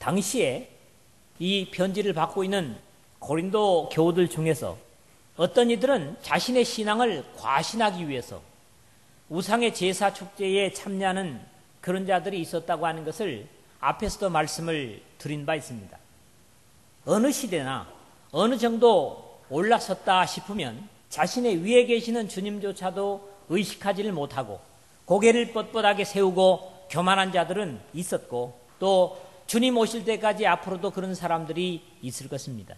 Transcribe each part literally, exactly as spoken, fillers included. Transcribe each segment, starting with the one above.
당시에 이 편지를 받고 있는 고린도 교우들 중에서 어떤 이들은 자신의 신앙을 과신하기 위해서 우상의 제사 축제에 참여하는 그런 자들이 있었다고 하는 것을 앞에서도 말씀을 드린 바 있습니다. 어느 시대나 어느 정도 올라섰다 싶으면 자신의 위에 계시는 주님조차도 의식하지를 못하고 고개를 뻣뻣하게 세우고 교만한 자들은 있었고, 또 주님 오실 때까지 앞으로도 그런 사람들이 있을 것입니다.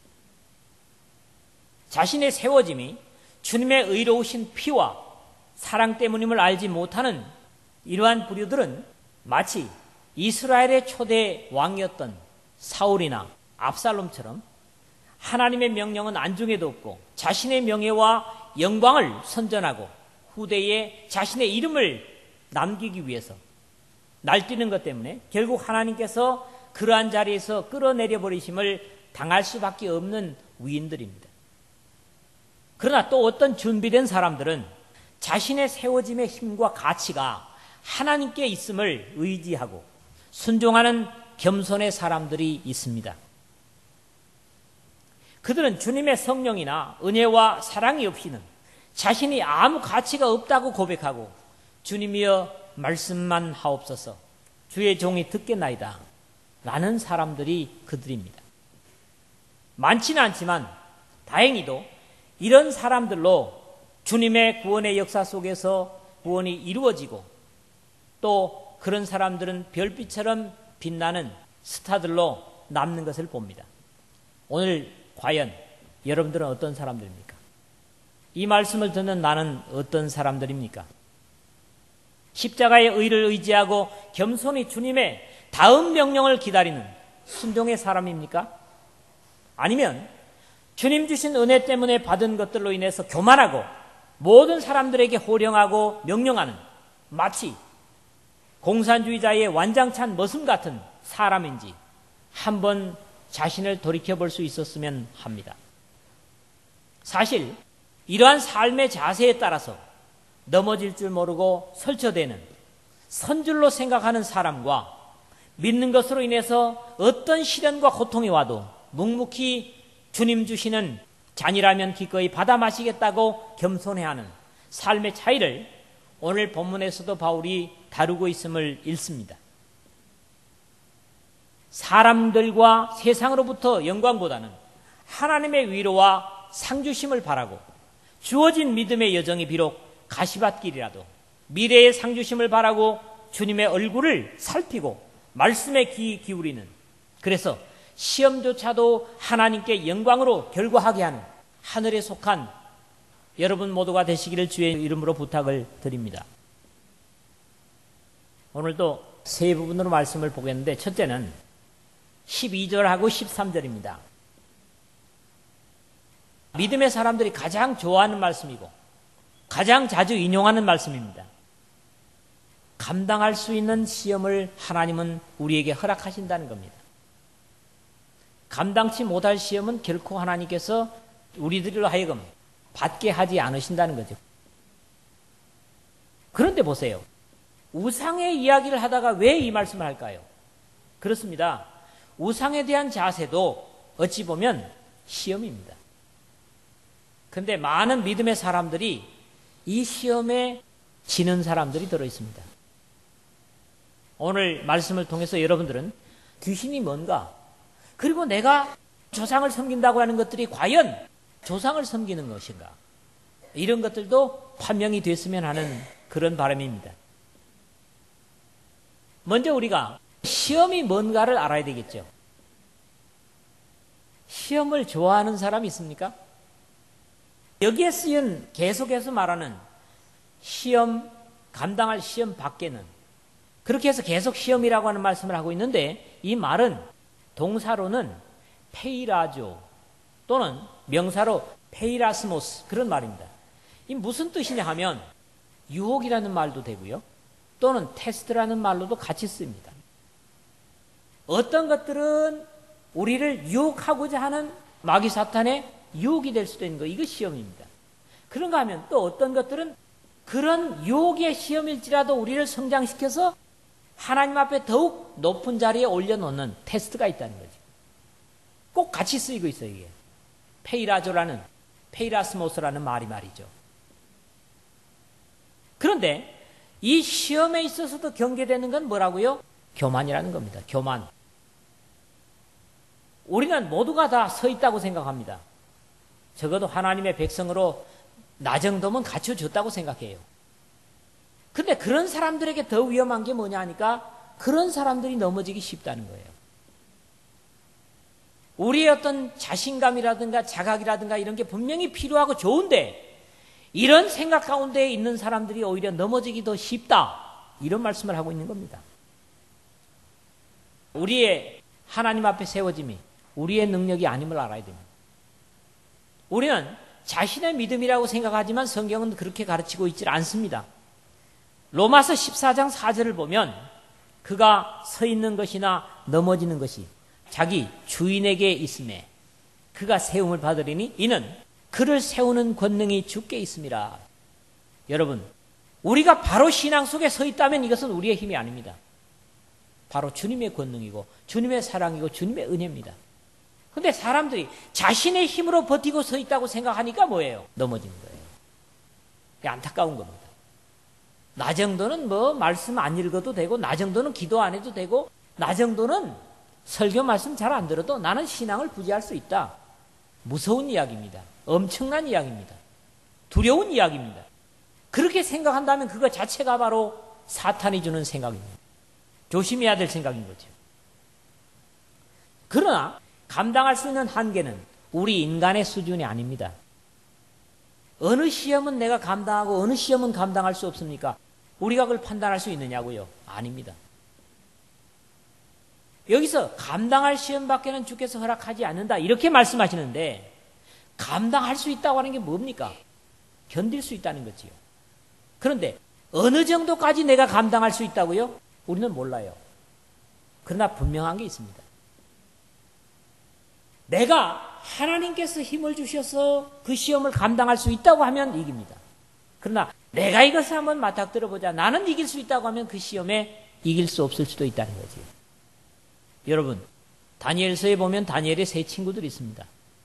자신의 세워짐이 주님의 의로우신 피와 사랑 때문임을 알지 못하는 이러한 부류들은 마치 이스라엘의 초대 왕이었던 사울이나 압살롬처럼 하나님의 명령은 안중에도 없고 자신의 명예와 영광을 선전하고 후대에 자신의 이름을 남기기 위해서 날뛰는 것 때문에 결국 하나님께서 그러한 자리에서 끌어내려 버리심을 당할 수밖에 없는 위인들입니다. 그러나 또 어떤 준비된 사람들은 자신의 세워짐의 힘과 가치가 하나님께 있음을 의지하고 순종하는 겸손의 사람들이 있습니다. 그들은 주님의 성령이나 은혜와 사랑이 없이는 자신이 아무 가치가 없다고 고백하고 주님이여 말씀만 하옵소서, 주의 종이 듣겠나이다 라는 사람들이 그들입니다. 많지는 않지만 다행히도 이런 사람들로 주님의 구원의 역사 속에서 구원이 이루어지고 또 그런 사람들은 별빛처럼 빛나는 스타들로 남는 것을 봅니다. 오늘 과연 여러분들은 어떤 사람들입니까? 이 말씀을 듣는 나는 어떤 사람들입니까? 십자가의 의를 의지하고 겸손히 주님의 다음 명령을 기다리는 순종의 사람입니까? 아니면 주님 주신 은혜 때문에 받은 것들로 인해서 교만하고 모든 사람들에게 호령하고 명령하는 마치 공산주의자의 완장찬 머슴 같은 사람인지 한번 자신을 돌이켜볼 수 있었으면 합니다. 사실 이러한 삶의 자세에 따라서 넘어질 줄 모르고 설쳐대는 선줄로 생각하는 사람과 믿는 것으로 인해서 어떤 시련과 고통이 와도 묵묵히 주님 주시는 잔이라면 기꺼이 받아 마시겠다고 겸손해하는 삶의 차이를 오늘 본문에서도 바울이 다루고 있음을 읽습니다. 사람들과 세상으로부터 영광보다는 하나님의 위로와 상주심을 바라고 주어진 믿음의 여정이 비록 가시밭길이라도 미래의 상주심을 바라고 주님의 얼굴을 살피고 말씀에 귀 기울이는, 그래서 시험조차도 하나님께 영광으로 결과하게 하는 하늘에 속한 여러분 모두가 되시기를 주의 이름으로 부탁을 드립니다. 오늘도 세 부분으로 말씀을 보겠는데, 첫째는 십이 절하고 십삼 절입니다. 믿음의 사람들이 가장 좋아하는 말씀이고 가장 자주 인용하는 말씀입니다. 감당할 수 있는 시험을 하나님은 우리에게 허락하신다는 겁니다. 감당치 못할 시험은 결코 하나님께서 우리들로 하여금 받게 하지 않으신다는 거죠. 그런데 보세요. 우상의 이야기를 하다가 왜 이 말씀을 할까요? 그렇습니다. 우상에 대한 자세도 어찌 보면 시험입니다. 그런데 많은 믿음의 사람들이 이 시험에 지는 사람들이 들어있습니다. 오늘 말씀을 통해서 여러분들은 귀신이 뭔가, 그리고 내가 조상을 섬긴다고 하는 것들이 과연 조상을 섬기는 것인가, 이런 것들도 판명이 됐으면 하는 그런 바람입니다. 먼저 우리가 시험이 뭔가를 알아야 되겠죠. 시험을 좋아하는 사람이 있습니까? 여기에 쓰인 계속해서 말하는 시험, 감당할 시험 밖에는, 그렇게 해서 계속 시험이라고 하는 말씀을 하고 있는데, 이 말은 동사로는 페이라조 또는 명사로 페이라스모스, 그런 말입니다. 이 무슨 뜻이냐 하면 유혹이라는 말도 되고요, 또는 테스트라는 말로도 같이 씁니다. 어떤 것들은 우리를 유혹하고자 하는 마귀 사탄의 유혹이 될 수도 있는 거, 이거 시험입니다. 그런가 하면 또 어떤 것들은 그런 유혹의 시험일지라도 우리를 성장시켜서 하나님 앞에 더욱 높은 자리에 올려놓는 테스트가 있다는 거죠. 꼭 같이 쓰이고 있어요. 이게 페이라조라는 페이라스모스라는 말이 말이죠. 그런데 이 시험에 있어서도 경계되는 건 뭐라고요? 교만이라는 겁니다. 교만. 우리는 모두가 다 서 있다고 생각합니다. 적어도 하나님의 백성으로 나 정도면 갖춰줬다고 생각해요. 근데 그런 사람들에게 더 위험한 게 뭐냐 하니까 그런 사람들이 넘어지기 쉽다는 거예요. 우리의 어떤 자신감이라든가 자각이라든가 이런 게 분명히 필요하고 좋은데 이런 생각 가운데 있는 사람들이 오히려 넘어지기 더 쉽다. 이런 말씀을 하고 있는 겁니다. 우리의 하나님 앞에 세워짐이 우리의 능력이 아님을 알아야 됩니다. 우리는 자신의 믿음이라고 생각하지만 성경은 그렇게 가르치고 있지 않습니다. 로마서 십사 장 사 절을 보면 그가 서 있는 것이나 넘어지는 것이 자기 주인에게 있음에 그가 세움을 받으리니 이는 그를 세우는 권능이 주께 있음이라. 여러분, 우리가 바로 신앙 속에 서 있다면 이것은 우리의 힘이 아닙니다. 바로 주님의 권능이고 주님의 사랑이고 주님의 은혜입니다. 그런데 사람들이 자신의 힘으로 버티고 서 있다고 생각하니까 뭐예요? 넘어지는 거예요. 그게 안타까운 겁니다. 나 정도는 뭐 말씀 안 읽어도 되고 나 정도는 기도 안 해도 되고 나 정도는 설교 말씀 잘 안 들어도 나는 신앙을 부지할 수 있다. 무서운 이야기입니다. 엄청난 이야기입니다. 두려운 이야기입니다. 그렇게 생각한다면 그거 자체가 바로 사탄이 주는 생각입니다. 조심해야 될 생각인 거죠. 그러나 감당할 수 있는 한계는 우리 인간의 수준이 아닙니다. 어느 시험은 내가 감당하고 어느 시험은 감당할 수 없습니까? 우리가 그걸 판단할 수 있느냐고요? 아닙니다. 여기서 감당할 시험밖에는 주께서 허락하지 않는다 이렇게 말씀하시는데 감당할 수 있다고 하는 게 뭡니까? 견딜 수 있다는 거지요. 그런데 어느 정도까지 내가 감당할 수 있다고요? 우리는 몰라요. 그러나 분명한 게 있습니다. 내가 하나님께서 힘을 주셔서 그 시험을 감당할 수 있다고 하면 이깁니다. 그러나 내가 이것을 한번 맞닥뜨려 보자. 나는 이길 수 있다고 하면 그 시험에 이길 수 없을 수도 있다는 거지. 여러분, 다니엘서에 보면 다니엘의 세 친구들이 있습니다.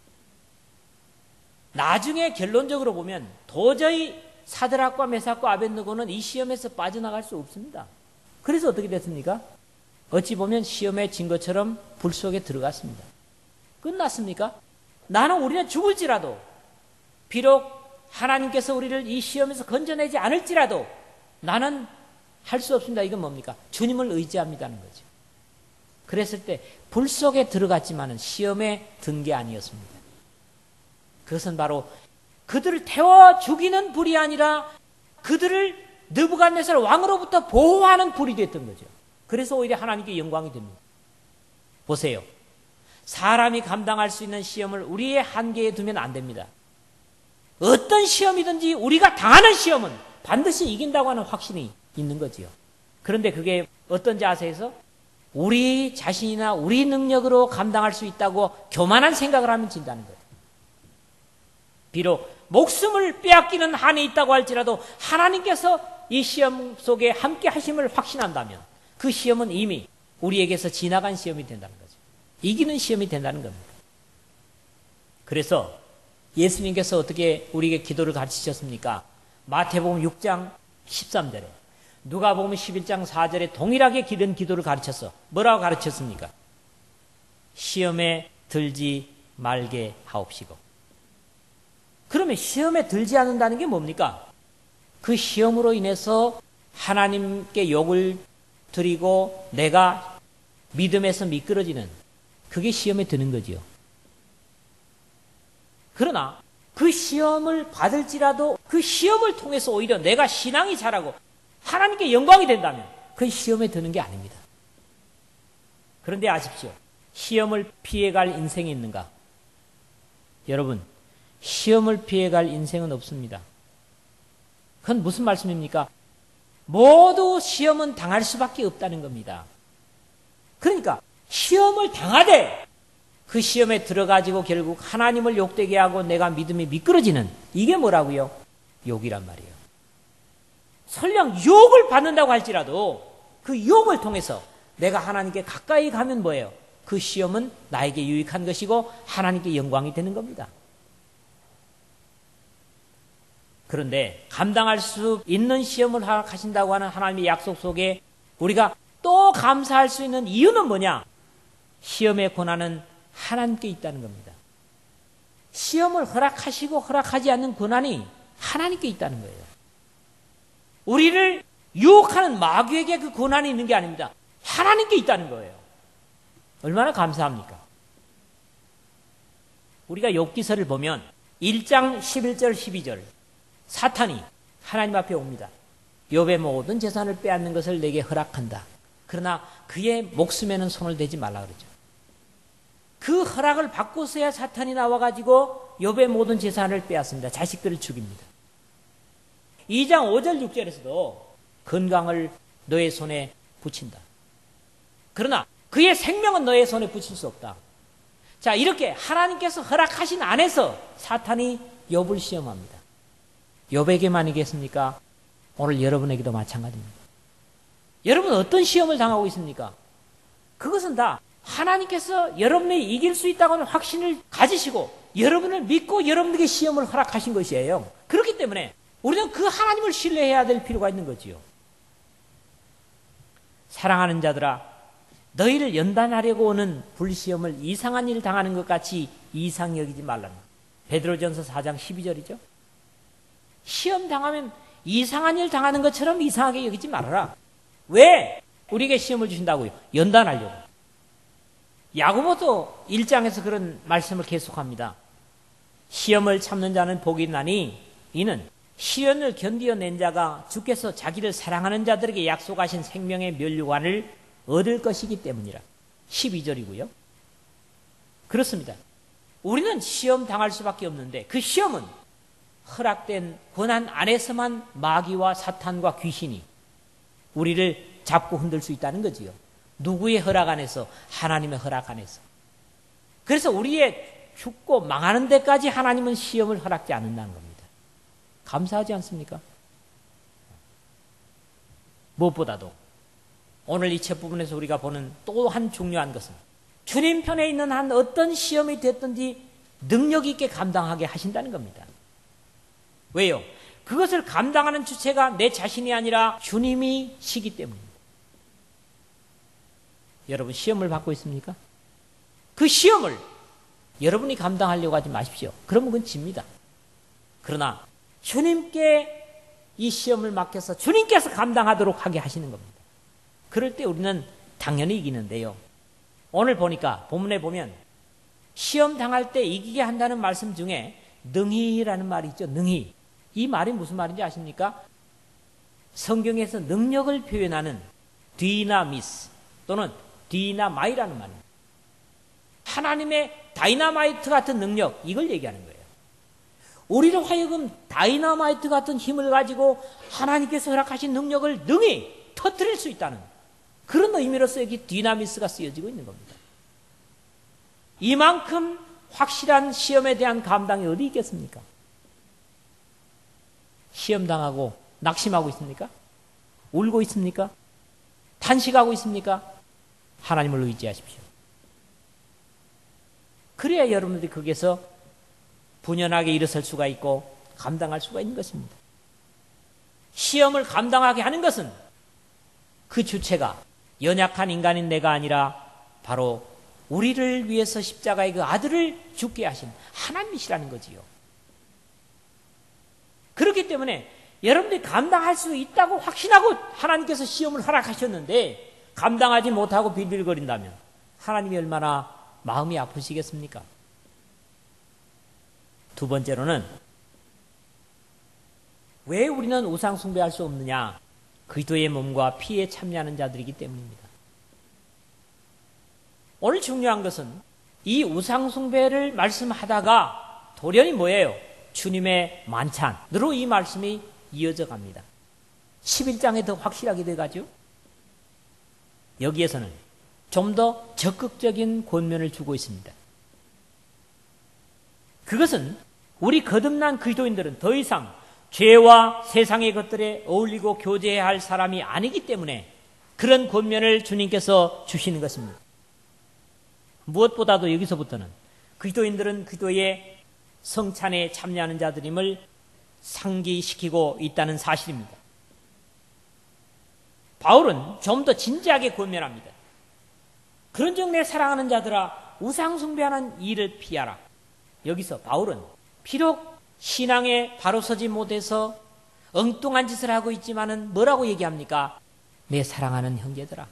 나중에 결론적으로 보면 도저히 사드락과 메삭과 아벳느고는 이 시험에서 빠져나갈 수 없습니다. 그래서 어떻게 됐습니까? 어찌 보면 시험에 진 것처럼 불 속에 들어갔습니다. 끝났습니까? 나는 우리는 죽을지라도 비록 하나님께서 우리를 이 시험에서 건져내지 않을지라도 나는 할 수 없습니다. 이건 뭡니까? 주님을 의지합니다는 거죠. 그랬을 때 불 속에 들어갔지만은 시험에 든 게 아니었습니다. 그것은 바로 그들을 태워 죽이는 불이 아니라 그들을 느부갓네살 왕으로부터 보호하는 불이 됐던 거죠. 그래서 오히려 하나님께 영광이 됩니다. 보세요. 사람이 감당할 수 있는 시험을 우리의 한계에 두면 안 됩니다. 어떤 시험이든지 우리가 당하는 시험은 반드시 이긴다고 하는 확신이 있는 거지요. 그런데 그게 어떤 자세에서 우리 자신이나 우리 능력으로 감당할 수 있다고 교만한 생각을 하면 진다는 거예요. 비록 목숨을 빼앗기는 한이 있다고 할지라도 하나님께서 이 시험 속에 함께 하심을 확신한다면 그 시험은 이미 우리에게서 지나간 시험이 된다는 거죠. 이기는 시험이 된다는 겁니다. 그래서 예수님께서 어떻게 우리에게 기도를 가르치셨습니까? 마태복음 육 장 십삼 절에 누가복음 십일 장 사 절에 동일하게 기른 기도를 가르쳤어. 뭐라고 가르쳤습니까? 시험에 들지 말게 하옵시고. 그러면 시험에 들지 않는다는 게 뭡니까? 그 시험으로 인해서 하나님께 욕을 드리고 내가 믿음에서 미끄러지는 그게 시험에 드는 거지요. 그러나 그 시험을 받을지라도 그 시험을 통해서 오히려 내가 신앙이 자라고 하나님께 영광이 된다면 그 시험에 드는 게 아닙니다. 그런데 아십시오. 시험을 피해갈 인생이 있는가? 여러분, 시험을 피해갈 인생은 없습니다. 그건 무슨 말씀입니까? 모두 시험은 당할 수밖에 없다는 겁니다. 그러니까 시험을 당하되 그 시험에 들어가지고 결국 하나님을 욕되게 하고 내가 믿음이 미끄러지는 이게 뭐라고요? 욕이란 말이에요. 설령 욕을 받는다고 할지라도 그 유혹을 통해서 내가 하나님께 가까이 가면 뭐예요? 그 시험은 나에게 유익한 것이고 하나님께 영광이 되는 겁니다. 그런데 감당할 수 있는 시험을 허락하신다고 하는 하나님의 약속 속에 우리가 또 감사할 수 있는 이유는 뭐냐? 시험의 권한은 하나님께 있다는 겁니다. 시험을 허락하시고 허락하지 않는 권한이 하나님께 있다는 거예요. 우리를 유혹하는 마귀에게 그 권한이 있는 게 아닙니다. 하나님께 있다는 거예요. 얼마나 감사합니까? 우리가 욥기서를 보면 일 장 십일 절 십이 절 사탄이 하나님 앞에 옵니다. 욥의 모든 재산을 빼앗는 것을 내게 허락한다. 그러나 그의 목숨에는 손을 대지 말라 그러죠. 그 허락을 받고서야 사탄이 나와가지고 욥의 모든 재산을 빼앗습니다. 자식들을 죽입니다. 이 장 오 절 육 절에서도 건강을 너의 손에 붙인다. 그러나 그의 생명은 너의 손에 붙일 수 없다. 자, 이렇게 하나님께서 허락하신 안에서 사탄이 욥을 시험합니다. 욥에게만이겠습니까? 오늘 여러분에게도 마찬가지입니다. 여러분 어떤 시험을 당하고 있습니까? 그것은 다 하나님께서 여러분이 이길 수 있다고 하는 확신을 가지시고 여러분을 믿고 여러분에게 시험을 허락하신 것이에요. 그렇기 때문에 우리는 그 하나님을 신뢰해야 될 필요가 있는 거지요. 사랑하는 자들아, 너희를 연단하려고 오는 불시험을 이상한 일 당하는 것 같이 이상히 여기지 말라는 베드로전서 사 장 십이 절이죠. 시험 당하면 이상한 일 당하는 것처럼 이상하게 여기지 말아라. 왜 우리에게 시험을 주신다고요? 연단하려고. 야고보도 일 장에서 그런 말씀을 계속합니다. 시험을 참는 자는 복이 있나니 이는 시련을 견디어낸 자가 주께서 자기를 사랑하는 자들에게 약속하신 생명의 면류관을 얻을 것이기 때문이라. 십이 절이고요. 그렇습니다. 우리는 시험 당할 수밖에 없는데 그 시험은 허락된 권한 안에서만 마귀와 사탄과 귀신이 우리를 잡고 흔들 수 있다는 거지요. 누구의 허락 안에서? 하나님의 허락 안에서. 그래서 우리의 죽고 망하는 데까지 하나님은 시험을 허락지 않는다는 겁니다. 감사하지 않습니까? 무엇보다도 오늘 이 첫 부분에서 우리가 보는 또 한 중요한 것은 주님 편에 있는 한 어떤 시험이 됐든지 능력 있게 감당하게 하신다는 겁니다. 왜요? 그것을 감당하는 주체가 내 자신이 아니라 주님이시기 때문입니다. 여러분 시험을 받고 있습니까? 그 시험을 여러분이 감당하려고 하지 마십시오. 그러면 그건 집니다. 그러나 주님께 이 시험을 맡겨서 주님께서 감당하도록 하게 하시는 겁니다. 그럴 때 우리는 당연히 이기는데요. 오늘 보니까 본문에 보면 시험 당할 때 이기게 한다는 말씀 중에 능히라는 말이 있죠. 능히. 이 말이 무슨 말인지 아십니까? 성경에서 능력을 표현하는 디나미스 또는 디나마이라는 말입니다. 하나님의 다이나마이트 같은 능력, 이걸 얘기하는 거예요. 우리로 하여금 다이나마이트 같은 힘을 가지고 하나님께서 허락하신 능력을 능히 터뜨릴 수 있다는 그런 의미로서 여기 디나미스가 쓰여지고 있는 겁니다. 이만큼 확실한 시험에 대한 감당이 어디 있겠습니까? 시험 당하고 낙심하고 있습니까? 울고 있습니까? 탄식하고 있습니까? 하나님을 의지하십시오. 그래야 여러분들이 거기에서 분연하게 일어설 수가 있고 감당할 수가 있는 것입니다. 시험을 감당하게 하는 것은 그 주체가 연약한 인간인 내가 아니라 바로 우리를 위해서 십자가의 그 아들을 죽게 하신 하나님이시라는 거지요. 그렇기 때문에 여러분들이 감당할 수 있다고 확신하고 하나님께서 시험을 허락하셨는데 감당하지 못하고 빌빌거린다면 하나님이 얼마나 마음이 아프시겠습니까? 두 번째로는 왜 우리는 우상 숭배할 수 없느냐? 그리스도의 몸과 피에 참여하는 자들이기 때문입니다. 오늘 중요한 것은 이 우상 숭배를 말씀하다가 돌연히 뭐예요? 주님의 만찬으로 이 말씀이 이어져 갑니다. 십일 장에 더 확실하게 돼가죠. 여기에서는 좀 더 적극적인 권면을 주고 있습니다. 그것은 우리 거듭난 그리스도인들은 더 이상 죄와 세상의 것들에 어울리고 교제해야 할 사람이 아니기 때문에 그런 권면을 주님께서 주시는 것입니다. 무엇보다도 여기서부터는 그리스도인들은 그리스도의 성찬에 참여하는 자들임을 상기시키고 있다는 사실입니다. 바울은 좀 더 진지하게 권면합니다. 그런즉 내 사랑하는 자들아 우상 숭배하는 일을 피하라. 여기서 바울은 비록 신앙에 바로 서지 못해서 엉뚱한 짓을 하고 있지만은 뭐라고 얘기합니까? 내 사랑하는 형제들아.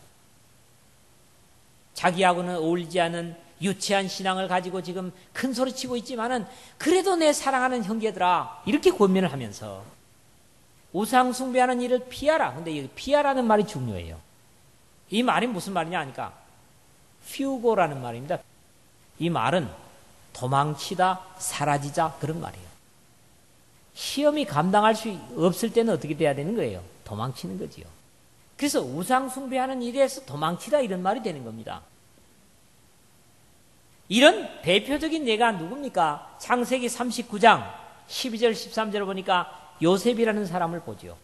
자기하고는 어울리지 않은 유치한 신앙을 가지고 지금 큰 소리치고 있지만은 그래도 내 사랑하는 형제들아 이렇게 권면을 하면서 우상 숭배하는 일을 피하라. 근데 여기 피하라는 말이 중요해요. 이 말이 무슨 말이냐 하니까 퓨고라는 말입니다. 이 말은 도망치다, 사라지자 그런 말이에요. 시험이 감당할 수 없을 때는 어떻게 돼야 되는 거예요? 도망치는 거지요. 그래서 우상 숭배하는 일에서 도망치다 이런 말이 되는 겁니다. 이런 대표적인 예가 누굽니까? 창세기 삼십구 장 십이 절 십삼 절을 보니까 요셉이라는 사람을 보죠.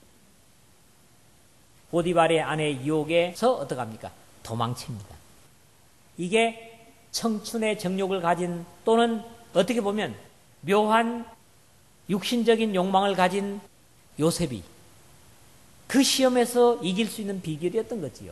보디발의 아내 유혹에서 어떡합니까? 도망칩니다. 이게 청춘의 정욕을 가진 또는 어떻게 보면 묘한 육신적인 욕망을 가진 요셉이 그 시험에서 이길 수 있는 비결이었던 거지요.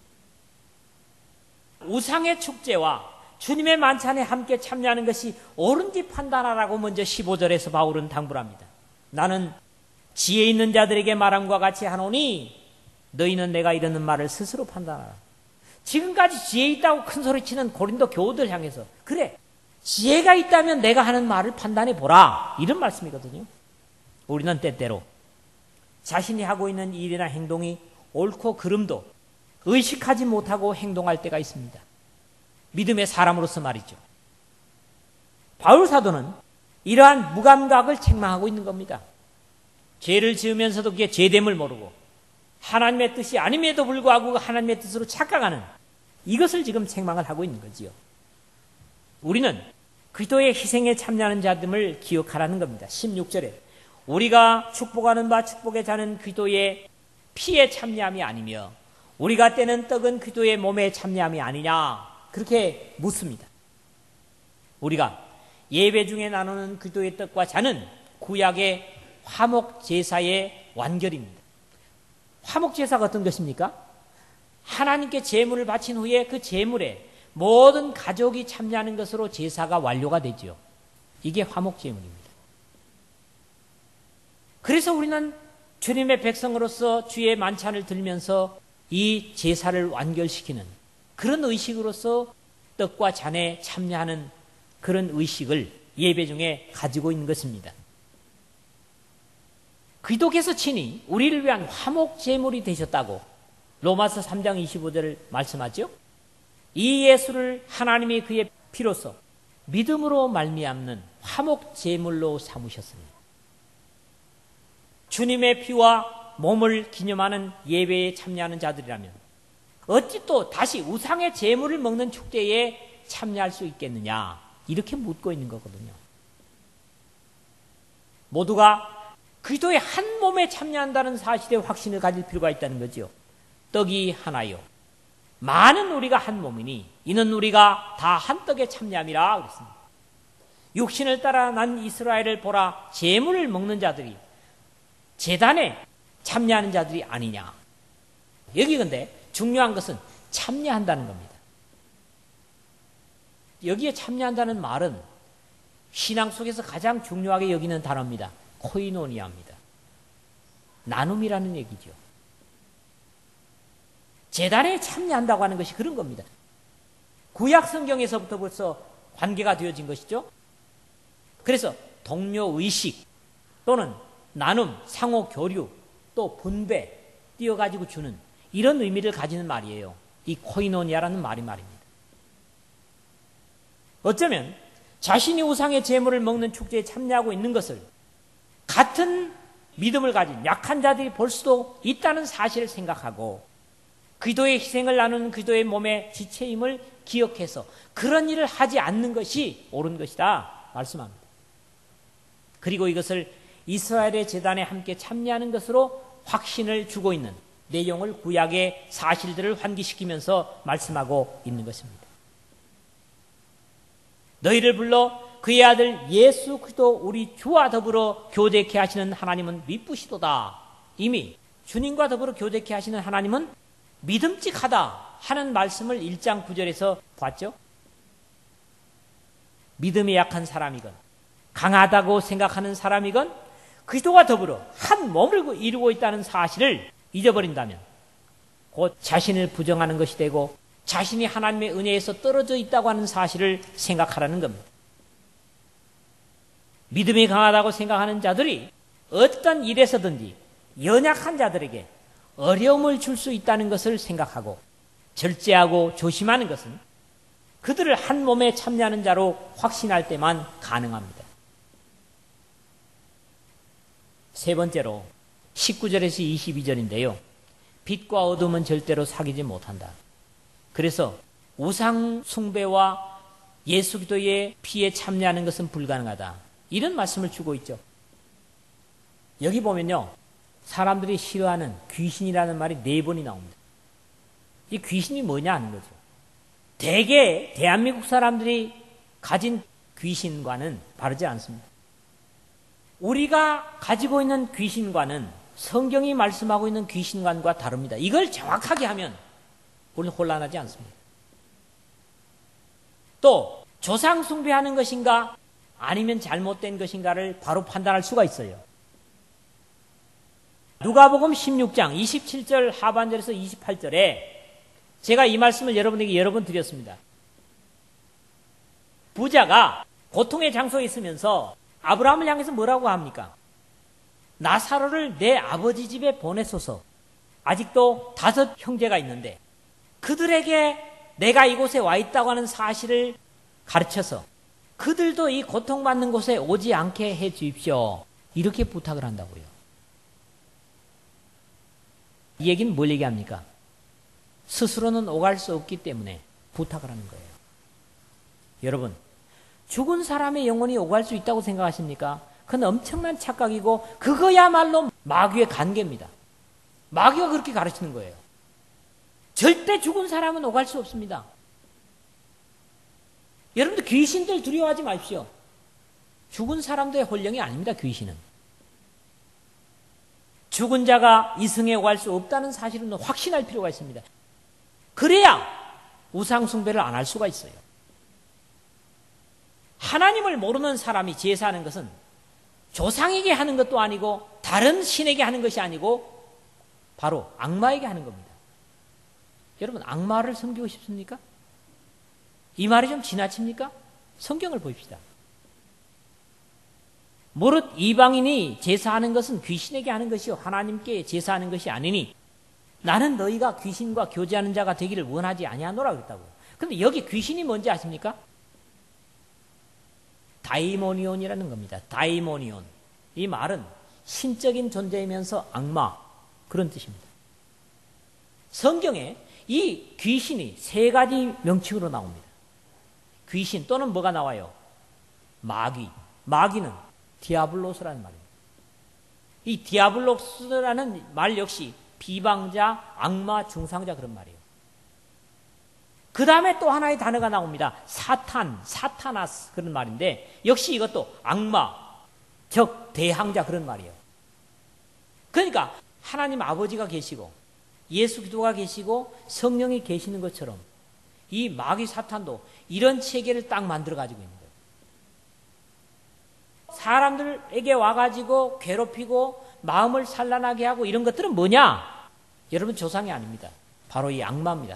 우상의 축제와 주님의 만찬에 함께 참여하는 것이 옳은지 판단하라고 먼저 십오 절에서 바울은 당부를 합니다. 나는 지혜 있는 자들에게 말함과 같이 하노니 너희는 내가 이러는 말을 스스로 판단하라. 지금까지 지혜 있다고 큰 소리치는 고린도 교우들 향해서 그래 지혜가 있다면 내가 하는 말을 판단해 보라 이런 말씀이거든요. 우리는 때때로 자신이 하고 있는 일이나 행동이 옳고 그름도 의식하지 못하고 행동할 때가 있습니다. 믿음의 사람으로서 말이죠. 바울 사도는 이러한 무감각을 책망하고 있는 겁니다. 죄를 지으면서도 그게 죄됨을 모르고 하나님의 뜻이 아님에도 불구하고 하나님의 뜻으로 착각하는 이것을 지금 책망을 하고 있는 거지요. 우리는 그리스도의 희생에 참여하는 자들을 기억하라는 겁니다. 십육 절에 우리가 축복하는 바 축복의 자는 그리스도의 피에 참여함이 아니며 우리가 떼는 떡은 그리스도의 몸에 참여함이 아니냐 그렇게 묻습니다. 우리가 예배 중에 나누는 그리스도의 떡과 잔은 구약의 화목 제사의 완결입니다. 화목 제사가 어떤 것입니까? 하나님께 제물을 바친 후에 그 제물에 모든 가족이 참여하는 것으로 제사가 완료가 되죠. 이게 화목 제물입니다. 그래서 우리는 주님의 백성으로서 주의 만찬을 들면서 이 제사를 완결시키는 그런 의식으로서 떡과 잔에 참여하는 그런 의식을 예배 중에 가지고 있는 것입니다. 그리스도께서 친히 우리를 위한 화목 제물이 되셨다고 로마서 삼 장 이십오 절을 말씀하죠. 이 예수를 하나님이 그의 피로써 믿음으로 말미암는 화목 제물로 삼으셨습니다. 주님의 피와 몸을 기념하는 예배에 참여하는 자들이라면 어찌 또 다시 우상의 제물을 먹는 축제에 참여할 수 있겠느냐 이렇게 묻고 있는 거거든요. 모두가 그리스도의 한 몸에 참여한다는 사실에 확신을 가질 필요가 있다는 거죠. 떡이 하나요 많은 우리가 한 몸이니 이는 우리가 다 한 떡에 참여함이라 그랬습니다. 육신을 따라 난 이스라엘을 보라 제물을 먹는 자들이 제단에 참여하는 자들이 아니냐. 여기 근데 중요한 것은 참여한다는 겁니다. 여기에 참여한다는 말은 신앙 속에서 가장 중요하게 여기는 단어입니다. 코이노니아입니다. 나눔이라는 얘기죠. 제단에 참여한다고 하는 것이 그런 겁니다. 구약 성경에서부터 벌써 관계가 되어진 것이죠. 그래서 동료의식 또는 나눔, 상호 교류, 또 분배, 띄어가지고 주는 이런 의미를 가지는 말이에요. 이 코이노니아라는 말이 말입니다. 어쩌면 자신이 우상의 제물을 먹는 축제에 참여하고 있는 것을 같은 믿음을 가진 약한 자들이 볼 수도 있다는 사실을 생각하고 그리스도의 희생을 나누는 그리스도의 몸의 지체임을 기억해서 그런 일을 하지 않는 것이 옳은 것이다 말씀합니다. 그리고 이것을 이스라엘의 제단에 함께 참여하는 것으로 확신을 주고 있는 내용을 구약의 사실들을 환기시키면서 말씀하고 있는 것입니다. 너희를 불러 그의 아들 예수 그리스도 우리 주와 더불어 교제케 하시는 하나님은 미쁘시도다. 이미 주님과 더불어 교제케 하시는 하나님은 믿음직하다 하는 말씀을 일 장 구 절에서 봤죠. 믿음이 약한 사람이건 강하다고 생각하는 사람이건 그리스도와 더불어 한 몸을 이루고 있다는 사실을 잊어버린다면 곧 자신을 부정하는 것이 되고 자신이 하나님의 은혜에서 떨어져 있다고 하는 사실을 생각하라는 겁니다. 믿음이 강하다고 생각하는 자들이 어떤 일에서든지 연약한 자들에게 어려움을 줄 수 있다는 것을 생각하고 절제하고 조심하는 것은 그들을 한 몸에 참여하는 자로 확신할 때만 가능합니다. 세 번째로 십구 절에서 이십이 절인데요. 빛과 어둠은 절대로 사귀지 못한다. 그래서 우상 숭배와 예수 그리스도의 피에 참여하는 것은 불가능하다. 이런 말씀을 주고 있죠. 여기 보면요. 사람들이 싫어하는 귀신이라는 말이 네 번이 나옵니다. 이 귀신이 뭐냐 하는 거죠. 대개 대한민국 사람들이 가진 귀신과는 다르지 않습니다. 우리가 가지고 있는 귀신과는 성경이 말씀하고 있는 귀신관과 다릅니다. 이걸 정확하게 하면 우리는 혼란하지 않습니다. 또 조상 숭배하는 것인가 아니면 잘못된 것인가를 바로 판단할 수가 있어요. 누가복음 십육 장 이십칠 절 하반절에서 이십팔 절에 제가 이 말씀을 여러분에게 여러 번 드렸습니다. 부자가 고통의 장소에 있으면서 아브라함을 향해서 뭐라고 합니까? 나사로를 내 아버지 집에 보내소서. 아직도 다섯 형제가 있는데 그들에게 내가 이곳에 와 있다고 하는 사실을 가르쳐서 그들도 이 고통받는 곳에 오지 않게 해 주십시오. 이렇게 부탁을 한다고요. 이 얘기는 뭘 얘기합니까? 스스로는 오갈 수 없기 때문에 부탁을 하는 거예요. 여러분, 죽은 사람의 영혼이 오갈 수 있다고 생각하십니까? 그건 엄청난 착각이고 그거야말로 마귀의 관계입니다. 마귀가 그렇게 가르치는 거예요. 절대 죽은 사람은 오갈 수 없습니다. 여러분들 귀신들 두려워하지 마십시오. 죽은 사람들의 혼령이 아닙니다. 귀신은. 죽은 자가 이승에 오갈 수 없다는 사실은 확신할 필요가 있습니다. 그래야 우상 숭배를 안 할 수가 있어요. 하나님을 모르는 사람이 제사하는 것은 조상에게 하는 것도 아니고 다른 신에게 하는 것이 아니고 바로 악마에게 하는 겁니다. 여러분, 악마를 섬기고 싶습니까? 이 말이 좀 지나칩니까? 성경을 보십시다. 무릇 이방인이 제사하는 것은 귀신에게 하는 것이요 하나님께 제사하는 것이 아니니 나는 너희가 귀신과 교제하는 자가 되기를 원하지 아니하노라 그랬다고요. 그런데 여기 귀신이 뭔지 아십니까? 다이모니온이라는 겁니다. 다이모니온. 이 말은 신적인 존재이면서 악마, 그런 뜻입니다. 성경에 이 귀신이 세 가지 명칭으로 나옵니다. 귀신 또는 뭐가 나와요? 마귀. 마귀는 디아블로스라는 말입니다. 이 디아블로스라는 말 역시 비방자, 악마, 중상자 그런 말이에요. 그 다음에 또 하나의 단어가 나옵니다. 사탄, 사타나스 그런 말인데 역시 이것도 악마, 적, 대항자 그런 말이에요. 그러니까 하나님 아버지가 계시고 예수 그리스도가 계시고 성령이 계시는 것처럼 이 마귀 사탄도 이런 체계를 딱 만들어 가지고 있는 거예요. 사람들에게 와가지고 괴롭히고 마음을 산란하게 하고 이런 것들은 뭐냐? 여러분, 조상이 아닙니다. 바로 이 악마입니다.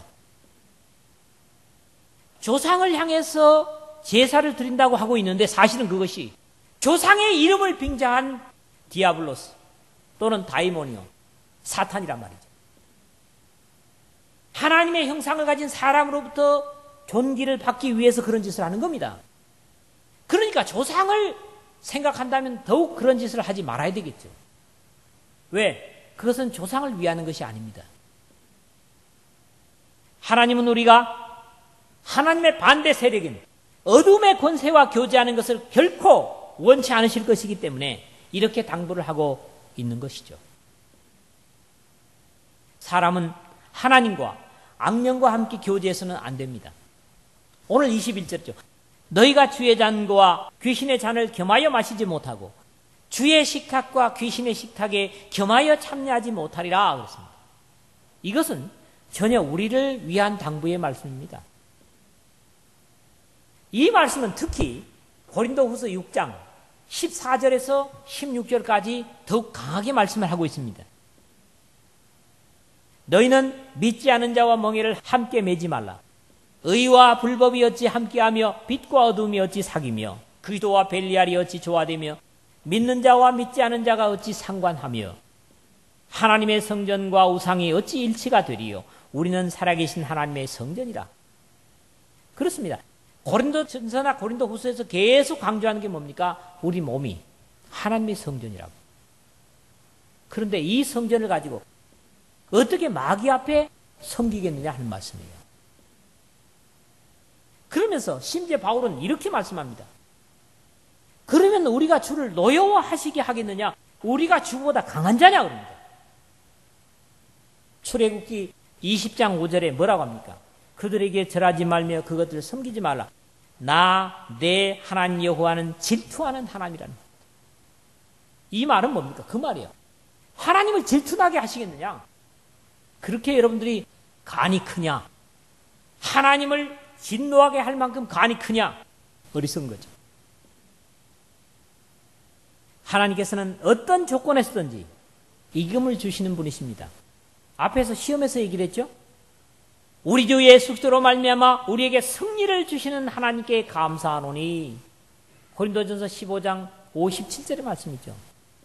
조상을 향해서 제사를 드린다고 하고 있는데 사실은 그것이 조상의 이름을 빙자한 디아블로스 또는 다이모니온, 사탄이란 말이죠. 하나님의 형상을 가진 사람으로부터 존귀를 받기 위해서 그런 짓을 하는 겁니다. 그러니까 조상을 생각한다면 더욱 그런 짓을 하지 말아야 되겠죠. 왜? 그것은 조상을 위하는 것이 아닙니다. 하나님은 우리가 하나님의 반대 세력인 어둠의 권세와 교제하는 것을 결코 원치 않으실 것이기 때문에 이렇게 당부를 하고 있는 것이죠. 사람은 하나님과 악령과 함께 교제해서는 안 됩니다. 오늘 이십일 절이죠. 너희가 주의 잔과 귀신의 잔을 겸하여 마시지 못하고 주의 식탁과 귀신의 식탁에 겸하여 참여하지 못하리라 그랬습니다. 이것은 전혀 우리를 위한 당부의 말씀입니다. 이 말씀은 특히 고린도후서 육 장 십사 절에서 십육 절까지 더욱 강하게 말씀을 하고 있습니다. 너희는 믿지 않은 자와 멍에를 함께 매지 말라. 의와 불법이 어찌 함께하며 빛과 어둠이 어찌 사귀며 그리스도와 벨리알이 어찌 조화되며 믿는 자와 믿지 않은 자가 어찌 상관하며 하나님의 성전과 우상이 어찌 일치가 되리요. 우리는 살아계신 하나님의 성전이라. 그렇습니다. 고린도전서나 고린도후서에서 계속 강조하는 게 뭡니까? 우리 몸이 하나님의 성전이라고. 그런데 이 성전을 가지고 어떻게 마귀 앞에 섬기겠느냐 하는 말씀이에요. 그러면서 심지어 바울은 이렇게 말씀합니다. 그러면 우리가 주를 노여워하시게 하겠느냐? 우리가 주보다 강한 자냐? 그럽니다. 출애굽기 이십 장 오 절에 뭐라고 합니까? 그들에게 절하지 말며 그것들을 섬기지 말라. 나 내 하나님 여호와는 질투하는 하나님이라는 겁니다. 이 말은 뭡니까? 그 말이에요. 하나님을 질투나게 하시겠느냐? 그렇게 여러분들이 간이 크냐? 하나님을 진노하게 할 만큼 간이 크냐? 어리석은 거죠. 하나님께서는 어떤 조건에서든지 이금을 주시는 분이십니다. 앞에서 시험에서 얘기를 했죠. 우리 주 예수 그리스도로 말미암아 우리에게 승리를 주시는 하나님께 감사하노니. 고린도전서 십오 장 오십칠 절의 말씀이죠.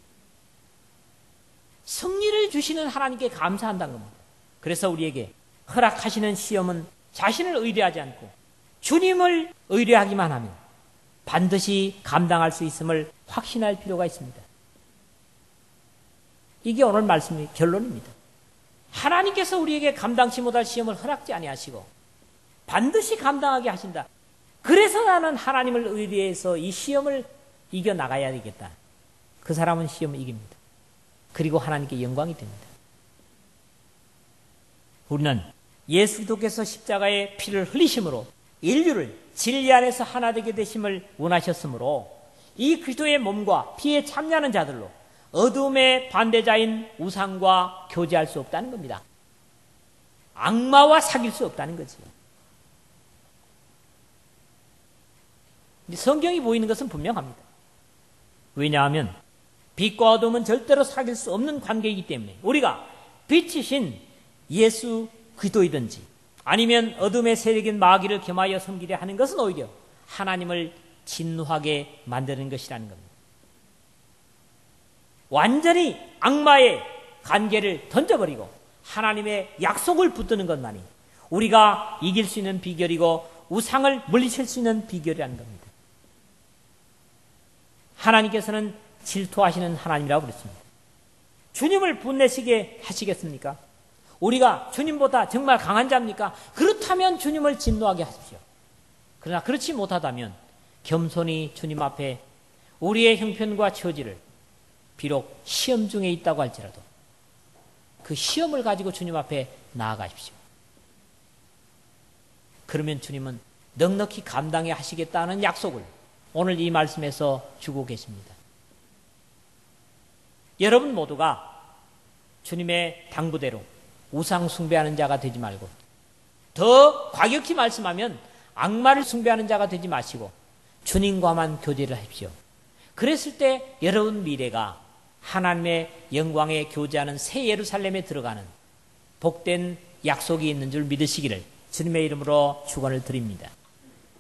승리를 주시는 하나님께 감사한다는 겁니다. 그래서 우리에게 허락하시는 시험은 자신을 의뢰하지 않고 주님을 의뢰하기만 하면 반드시 감당할 수 있음을 확신할 필요가 있습니다. 이게 오늘 말씀의 결론입니다. 하나님께서 우리에게 감당치 못할 시험을 허락지 아니하시고 반드시 감당하게 하신다. 그래서 나는 하나님을 의뢰해서 이 시험을 이겨나가야 되겠다. 그 사람은 시험을 이깁니다. 그리고 하나님께 영광이 됩니다. 우리는 예수 그리스도께서 십자가의 피를 흘리심으로 인류를 진리 안에서 하나 되게 되심을 원하셨으므로 이 그리스도의 몸과 피에 참여하는 자들로 어둠의 반대자인 우상과 교제할 수 없다는 겁니다. 악마와 사귈 수 없다는 거죠. 성경이 보이는 것은 분명합니다. 왜냐하면 빛과 어둠은 절대로 사귈 수 없는 관계이기 때문에 우리가 빛이신 예수 그리스도이든지 아니면 어둠의 세력인 마귀를 겸하여 섬기려 하는 것은 오히려 하나님을 진노하게 만드는 것이라는 겁니다. 완전히 악마의 관계를 던져버리고 하나님의 약속을 붙드는 것만이 우리가 이길 수 있는 비결이고 우상을 물리칠 수 있는 비결이라는 겁니다. 하나님께서는 질투하시는 하나님이라고 그랬습니다. 주님을 분내시게 하시겠습니까? 우리가 주님보다 정말 강한 자입니까? 그렇다면 주님을 진노하게 하십시오. 그러나 그렇지 못하다면 겸손히 주님 앞에 우리의 형편과 처지를 비록 시험 중에 있다고 할지라도 그 시험을 가지고 주님 앞에 나아가십시오. 그러면 주님은 넉넉히 감당해 하시겠다는 약속을 오늘 이 말씀에서 주고 계십니다. 여러분 모두가 주님의 당부대로 우상 숭배하는 자가 되지 말고 더 과격히 말씀하면 악마를 숭배하는 자가 되지 마시고 주님과만 교제를 하십시오. 그랬을 때 여러분 미래가 하나님의 영광에 교제하는 새 예루살렘에 들어가는 복된 약속이 있는 줄 믿으시기를 주님의 이름으로 축원을 드립니다.